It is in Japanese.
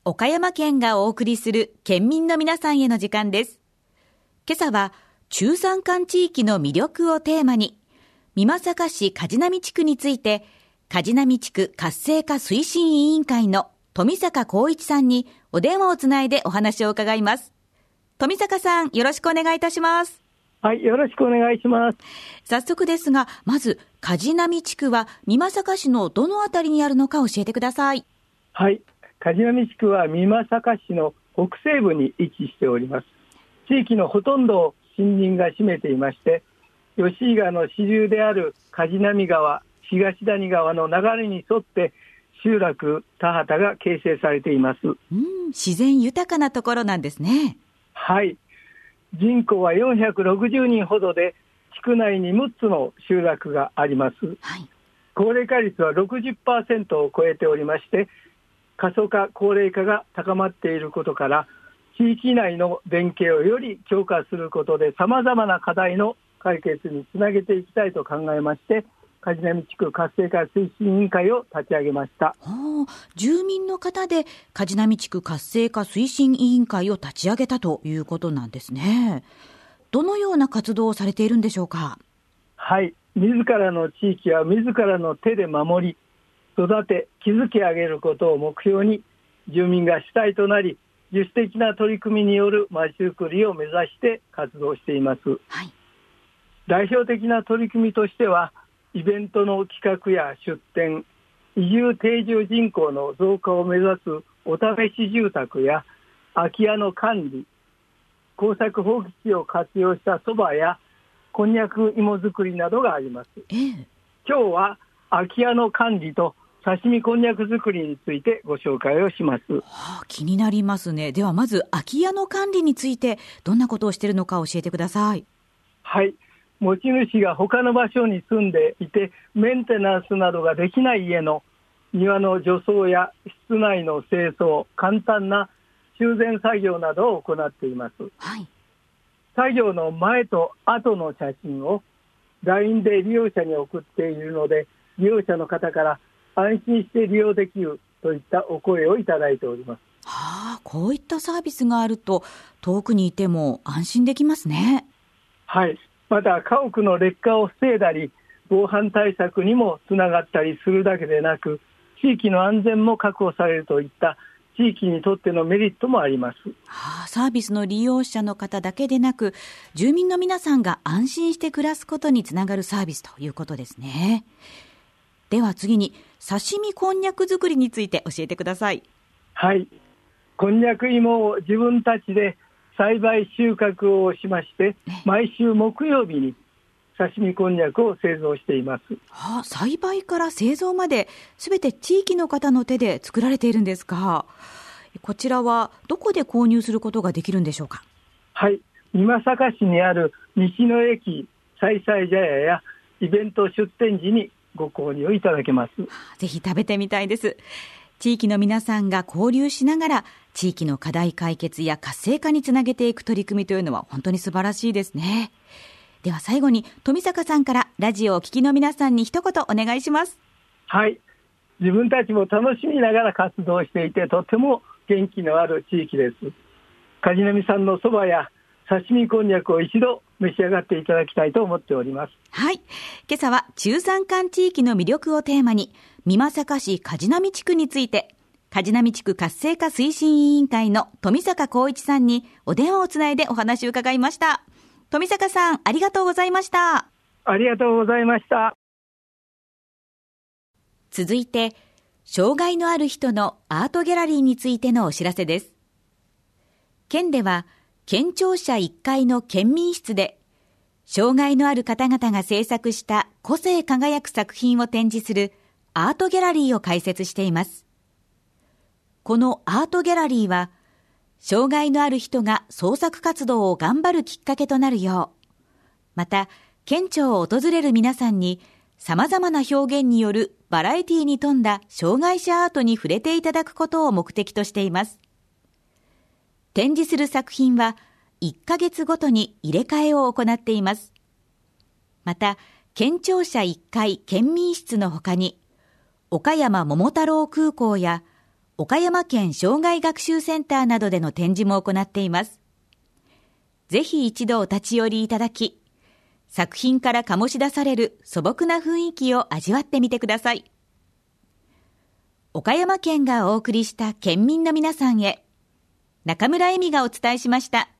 岡山県がお送りする県民の皆さんへの時間です。今朝は中山間地域の魅力をテーマに、美作市梶波地区について、梶波地区活性化推進委員会の富坂光一さんにお電話をつないでお話を伺います。富坂さん、よろしくお願いいたします。 はい、よろしくお願いします。 早速ですが、まず梶波地区は美作市のどのあたりにあるのか教えてください。 はい、梶波地区は美作市の北西部に位置しております。地域のほとんどを森林が占めていまして、吉井川の支流である梶波川、東谷川の流れに沿って集落田畑が形成されています。 自然豊かなところなんですね。 はい、人口は460人ほどで、地区内に6つの集落があります。 はい、 高齢化率は 60% を超えておりまして、過疎化高齢化が高まっていることから、地域内の連携をより強化することで様々な課題の解決につなげていきたいと考えまして、梶波地区活性化推進委員会を立ち上げました。 住民の方で梶波地区活性化推進委員会を立ち上げたということなんですね。どのような活動をされているんでしょうか。 はい、自らの地域は自らの手で守り育て築き上げることを目標に、住民が主体となり自主的な取り組みによるまちづくりを目指して活動しています。 はい、 代表的な取り組みとしては、イベントの企画や出展、移住定住人口の増加を目指すお試し住宅や空き家の管理、耕作放棄地を活用したそばやこんにゃく芋作りなどがあります。今日は空き家の管理と刺身こんにゃく作りについてご紹介をします。 気になりますね。ではまず空き家の管理についてどんなことをしているのか教えてください。 はい、持ち主が他の場所に住んでいてメンテナンスなどができない家の庭の除草や室内の清掃、簡単な修繕作業などを行っています。 はい、 作業の前と後の写真を LINE で利用者に送っているので、利用者の方から安心して利用できるといったお声をいただいております。 こういったサービスがあると遠くにいても安心できますね。 はい、また家屋の劣化を防いだり防犯対策にもつながったりするだけでなく、地域の安全も確保されるといった地域にとってのメリットもあります。 サービスの利用者の方だけでなく、住民の皆さんが安心して暮らすことにつながるサービスということですね。では次に刺身こんにゃく作りについて教えてください。 はい、こんにゃく芋を自分たちで栽培収穫をしまして、毎週木曜日に刺身こんにゃくを製造しています。 栽培から製造まで全て地域の方の手で作られているんですか。こちらはどこで購入することができるんでしょうか。 はい、美作市にある道の駅さいさい茶屋やイベント出店時にご購入いただけます。 ぜひ食べてみたいです。地域の皆さんが交流しながら地域の課題解決や活性化につなげていく取り組みというのは本当に素晴らしいですね。では最後に富坂さんからラジオをお聞きの皆さんに一言お願いします。 はい、自分たちも楽しみながら活動していてとても元気のある地域です。梶波さんのそばや刺身こんにゃくを一度召し上がっていただきたいと思っております。 はい、今朝は中山間地域の魅力をテーマに、美作市梶波地区について、梶波地区活性化推進委員会の富坂光一さんにお電話をつないでお話を伺いました。富坂さん、ありがとうございました。 ありがとうございました。 続いて、障害のある人のアートギャラリーについてのお知らせです。県では県庁舎1階の県民室で障害のある方々が制作した個性輝く作品を展示するアートギャラリーを開設しています。このアートギャラリーは障害のある人が創作活動を頑張るきっかけとなるよう、また県庁を訪れる皆さんに様々な表現によるバラエティに富んだ障害者アートに触れていただくことを目的としています。展示する作品は1ヶ月ごとに入れ替えを行っています。また、県庁舎1階県民室の他に、岡山桃太郎空港や岡山県障害学習センターなどでの展示も行っています。ぜひ一度お立ち寄りいただき、作品から醸し出される素朴な雰囲気を味わってみてください。岡山県がお送りした県民の皆さんへ、中村恵美がお伝えしました。